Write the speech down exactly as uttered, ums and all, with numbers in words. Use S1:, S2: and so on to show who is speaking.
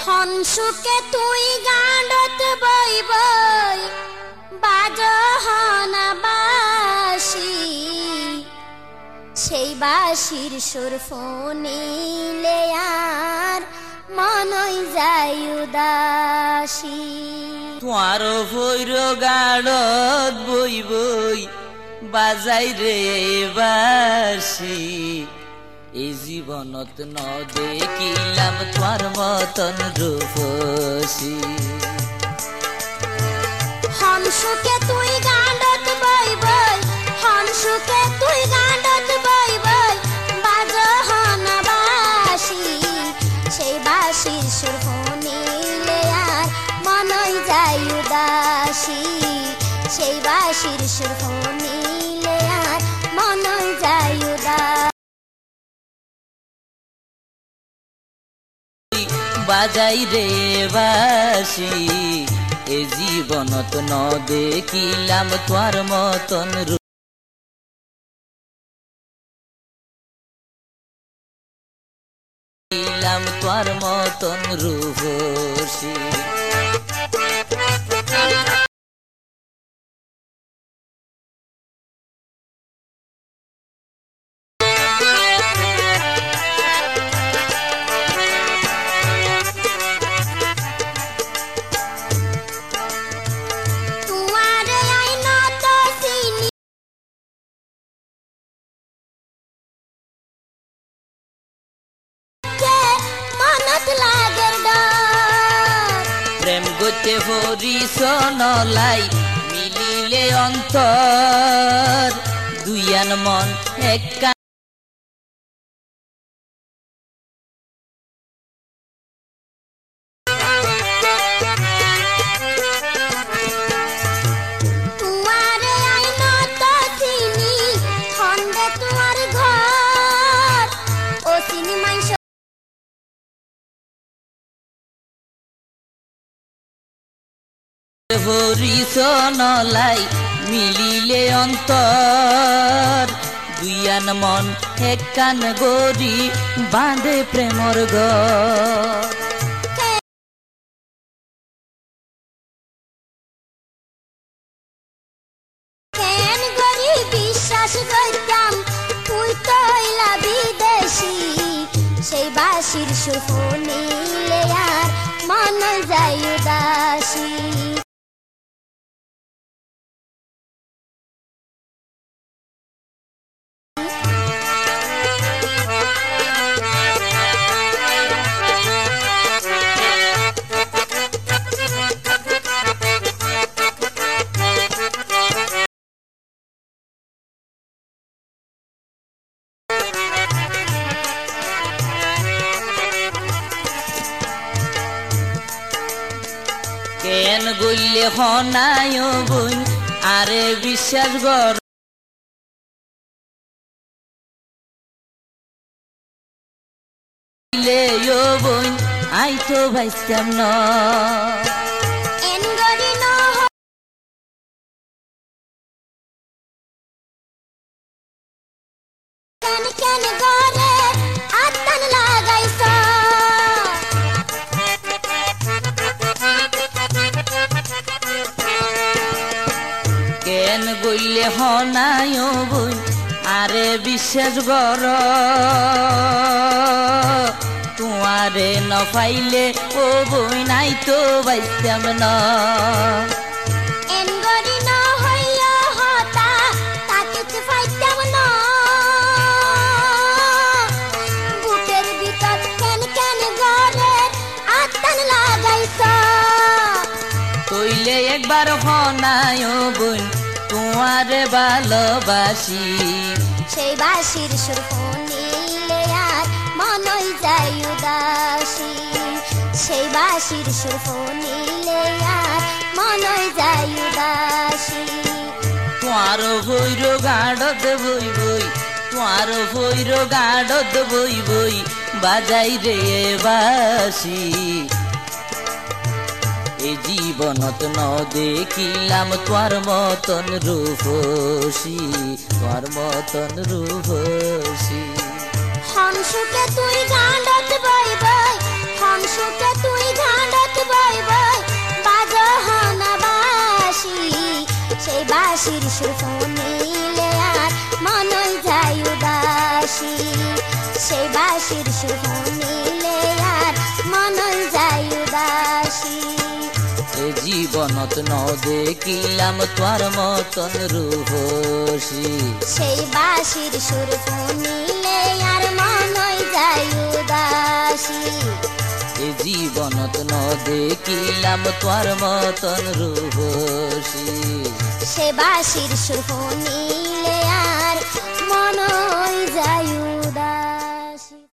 S1: হনসুকে তুই গাঁডত বই বই বাজহনা বাসি সেই বাসির সুর ফোনিলে আর মনই যায় উদাসী
S2: তোমার ভৈর গাঁডত বই বই বাজাই রে বাসি এই জীবনত ন দেখিলাম তোমার মতন রূপসী
S1: হনসুকে তুই গাঁডত বই বই হনসুকে তুই গাঁডত বই বই বাজহনা বাসি সেই বাসির সুর ফোনিলে আর মনই যায় উদাসী সেই বাসির সুর ফোনিলে আর মনই যায় উদাসী
S2: বাজাই রে বাসি এ জীবনত ন দেখিলাম তোমার মতন রূপলাম তোমার মতন রূপসী প্রেম গতে হরিশনলাই মিলিলে অন্তর দুইয়ান মন এক হরিশনলাই মিলিলে অন্তর দুইয়ান মন এক কান গরি বাঁধে প্রেমর ঘর
S1: কেন গরি বিশ্বাস করতাম তুই তৈলা বিদেশি সেই বাসির সুর ফোনিলে আর মন যায় উদাসী
S2: কেন গইলে হনায় বই আরে বিশ্বাস গর বই আই তো ভাইস্তাম ন
S1: কেন কেন গরে আত্মন লাগাইছ
S2: কেন গইলে হনায় বই আরে বিশ্বাস গর তোমারে ন পাইলে ও বই নাই তো বাইতাম না কইলে একবার হনায় বই তোমারে ভালোবাসি
S1: সেই বাসির সুর ফোনিলে আর মনই যায় উদাসী সেই বাসির সুর ফোনিলে আর মনই যায় উদাসী
S2: তোমার ভৈর গাঁডত বই বই তোমার ভৈর গাঁডত বই বই বাজাই রে বাসি এ জীবনত ন দেখিলাম তোমার মতন রূপসী তোমার মতন রূপসী
S1: হনসুকে তুই গাঁডত বই বই হনসুকে তুই বাঁশির সুর শুনিলে আর মনই যায় উদাসী সেই বাঁশির সুর শুনিলে আর মনই যায় উদাসী
S2: এ জীবনত ন দেখিলাম তোর মতন রূপসী
S1: সেই বাঁশির সুর শুনিলে আর মনই যায় উদাসী
S2: এ জীবনত ন দেখিলাম তোর মতন রূপসী
S1: সে বাঁশির সুর শুনিলে আর মনই যায় উদাসী।